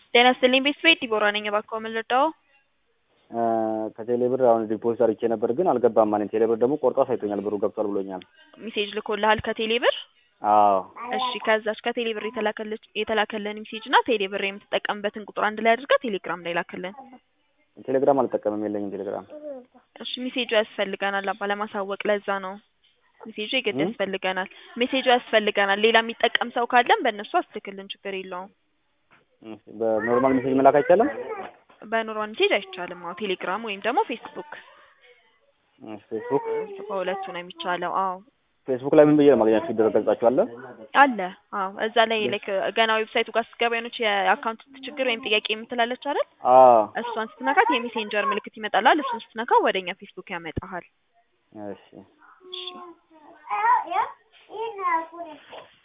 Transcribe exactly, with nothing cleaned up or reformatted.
ጤና ይስጥልኝ ቤተሰቤ ዲቦራ ነኝ። እባክዎ ምን ልርዳዎ? ከቴሌ ብር አሁን ዲፖዚት አድርጌ ነበር ግን አልገባም ማለት ቴሌ ብር ደግሞ ቆርጦ አሳይቶኛል ብሩ ገብቷል ብሎኛል። ሜሴጅ ልኮልሃል ከቴሌ ብር? አዎ። እሺ ከዛች ከቴሌ ብር የተላከለች የተላከልን ሜሴጅ እና ቴሌ ብር የምትጠቀምበትን ቁጥር አንድ ላይ አድርገህ ቴሌግራም ላይ ላክልን። ቴሌግራም አልጠቀምም የለኝም ቴሌግራም። እሺ ሜሴጁ ያስፈልገናል አባ ለማሳወቅ ለዛ ነው። ሜሴጁ የግድ ያስፈልገናል። ሜሴጁ ያስፈልገናል። ሌላ የሚጠቀም ሰው ካለን በእነሱ አስትክልን ችግር የለውም። በኖርማል ሜሴጅ መላክ አይቻልም? በኖርማል ሜሴጅ አይቻልም። አዎ ቴሌግራም ወይም ደግሞ ፌስቡክ። ፌስቡክ በሁለቱ ነው የሚቻለው። አዎ ፌስቡክ ላይ ምን ብዬ ነው ማግኘት ይደረጋችሁ አለ? አለ አዎ እዛ ላይ ላይክ ገና ዌብሳይቱ ጋር ስትገባ የሆነች የአካውንት ችግር ወይም ጥያቄ የምትላለች አይደል? አዎ እሷን ስትነካት የሜሴንጀር ምልክት ይመጣልሃል። እሱን ስትነካው ወደኛ ፌስቡክ ያመጣሃል። እሺ እሺ